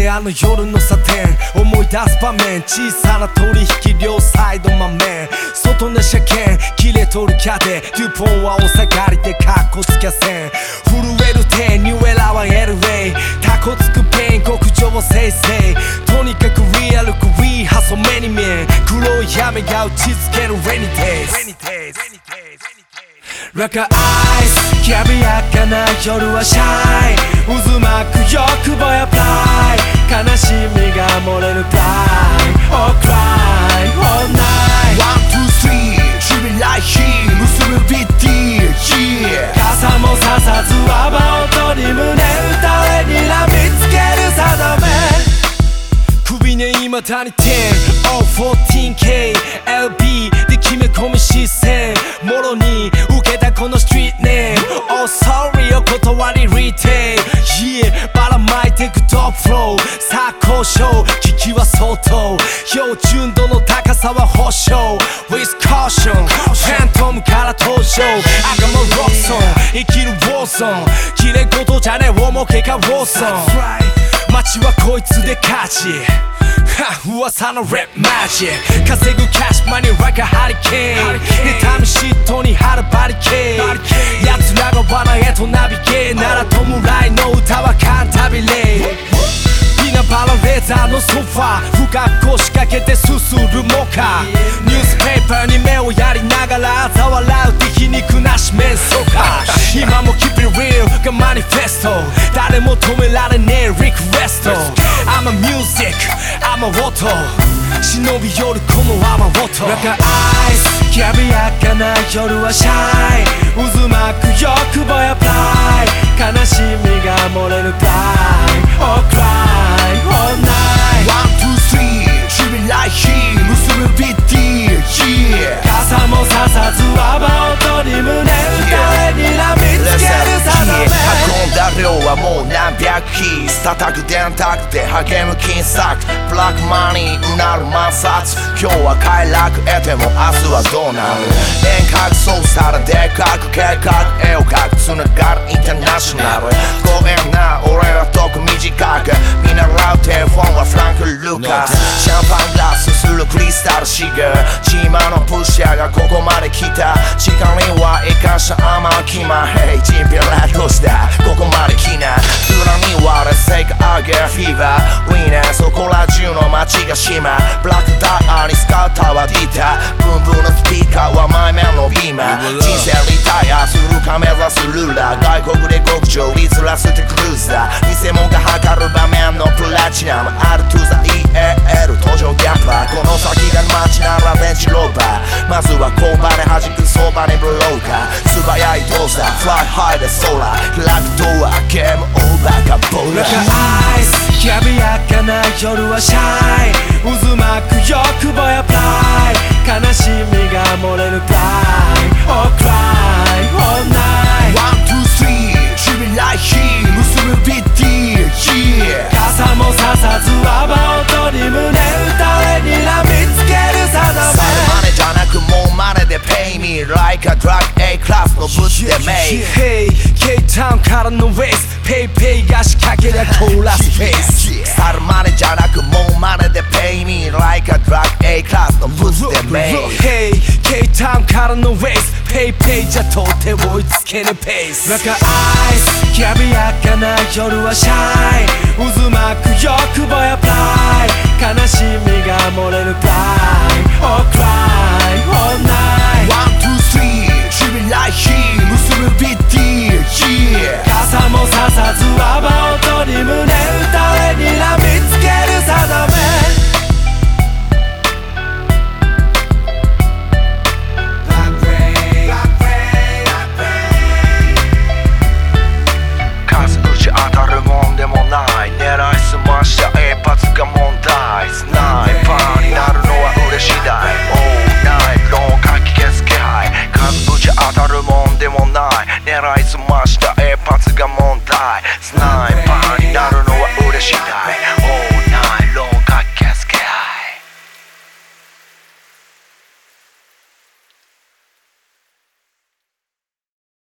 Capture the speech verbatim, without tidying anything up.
であの夜のサテン思い出す場面小さな取引両サイド豆外の車検切れとるキャデデュポンはお下がりでカッコつきゃせん震える手ニューエラは エルエー タコつくペン極上をせいせいとにかくリアルクリーハソ目に見え黒い闇が打ちつけるレニテイスラカアイスきらびやかな夜はシャイ渦巻く欲望やプライ悲しみが漏れるプライ Oh cry all night One two three シビライヒー結ぶビッティー Yeah 傘もささず雨音に胸打たれにらみつける定め首に未だにじゅう オーフォーティーンケー エルビー で決め込む視線もろに受けたこのストリートネーム Oh sorry お断りリテイル Yeah ばらまいてくトップフローさあ交渉危機は相当標準度の高さは保証 With caution ファントムから登場赤もロックソン生きるウォーゾン切れ事じゃねえ重けかウォーゾン街はこいつで勝ち噂のラップマジック稼ぐキャッシュマニー like a ハリケーン妬み嫉妬に張るバリケード奴らが罠へとナビゲーなら弔いの歌はカンタビレイピナバラレーザーのソファー深く腰掛けてすするモカニュースペーパーに目をやりながら嘲笑う敵肉なし面相か今も keep it real がマニフェスト誰も止められねえリクエスト I'm a music I'm a water 忍び寄るこの雨音ラカアイスきらびやかな夜はシャイ渦巻く欲望やプライ悲しみが漏れるプライ Oh cry all night One two three シビライヒー結ぶビッティー Yeah 傘もささず雨音に胸打たれにらみつける定め運んだ量はもう何百キー叩く電卓で励む金策ブラックマニーうなる万冊今日は快楽得ても明日はどうなる遠隔操作ででかく計画絵を描くつながるインターナショナルごめんな俺らとく短く見習うテレフォンはフランク・ルカスシャンパングラスするクリスタルシガーチーマーのプッシャーがここまで来た時間には生かした甘きまへいチンピラどうしたここまで来な裏にはレセイクアゲアフィーバーウィーナーそこら中の街が島ブラックダイアにスカウターはディータブンブンのスピーカーはマイメンのビーマー人生リタイアするか目指すルーラー外国で極上リズラステクルーザー偽物が測る場面のプラチナム R to the イーエーエル 登場ギャッパーこの先が街ならレンジローバーまずは交番で弾くそばにブローカー素早い動作フライハイで空開くドアゲームオーバーかボーラーアイスきらびやかな夜はシャイ渦巻く欲望やプライ悲しみが漏れるプライ Oh cry all night One two three シビライヒー結ぶビッティー Yeah 傘もささず雨音に胸打たれにらみつける定めサルマネじゃなくもうマネで Pay me like a drug A クラスのブチでメイ Hey K タウンからのウェイスペイペイが仕掛けりゃコーラスフェイスサルマネじゃなくもうマネで Pay me like a drug A クラスのブチでメイ Hey K タウンからのウェイスペイペイじゃ到底追いつけぬペースラカアイスきらびやかな夜はシャイ渦巻く欲望やプライ悲しみが漏れるプライ